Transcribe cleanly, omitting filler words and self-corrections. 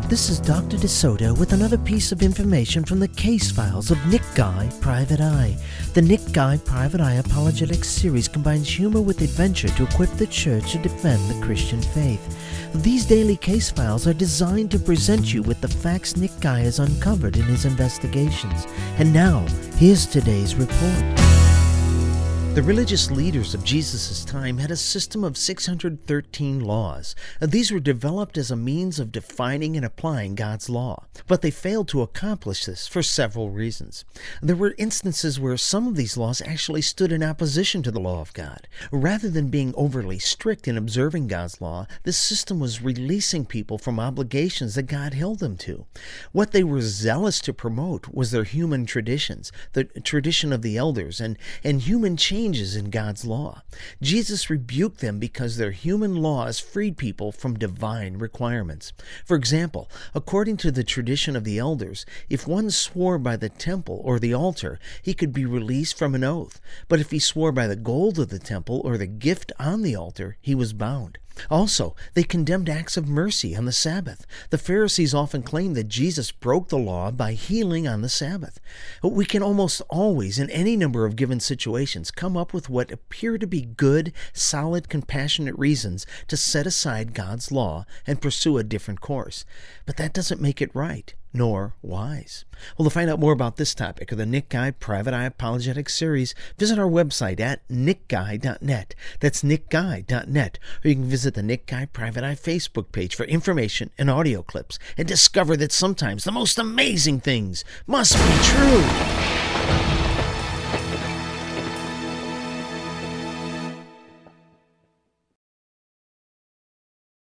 This is Dr. DeSoto with another piece of information from the case files of Nick Guy, Private Eye. The Nick Guy, Private Eye Apologetics series combines humor with adventure to equip the church to defend the Christian faith. These daily case files are designed to present you with the facts Nick Guy has uncovered in his investigations. And now, here's today's report. The religious leaders of Jesus' time had a system of 613 laws. These were developed as a means of defining and applying God's law, but they failed to accomplish this for several reasons. There were instances where some of these laws actually stood in opposition to the law of God. Rather than being overly strict in observing God's law, this system was releasing people from obligations that God held them to. What they were zealous to promote was their human traditions, the tradition of the elders, and human changes in God's law. Jesus rebuked them because their human laws freed people from divine requirements. For example, according to the tradition of the elders, if one swore by the temple or the altar, he could be released from an oath. But if he swore by the gold of the temple or the gift on the altar, he was bound. Also, they condemned acts of mercy on the Sabbath. The Pharisees often claimed that Jesus broke the law by healing on the Sabbath. We can almost always, in any number of given situations, come up with what appear to be good, solid, compassionate reasons to set aside God's law and pursue a different course. But that doesn't make it right, nor wise. Well, to find out more about this topic of the Nick Guy Private Eye Apologetics series, visit our website at nickguy.net. That's nickguy.net. Or you can visit the Nick Guy Private Eye Facebook page for information and audio clips, and discover that sometimes the most amazing things must be true.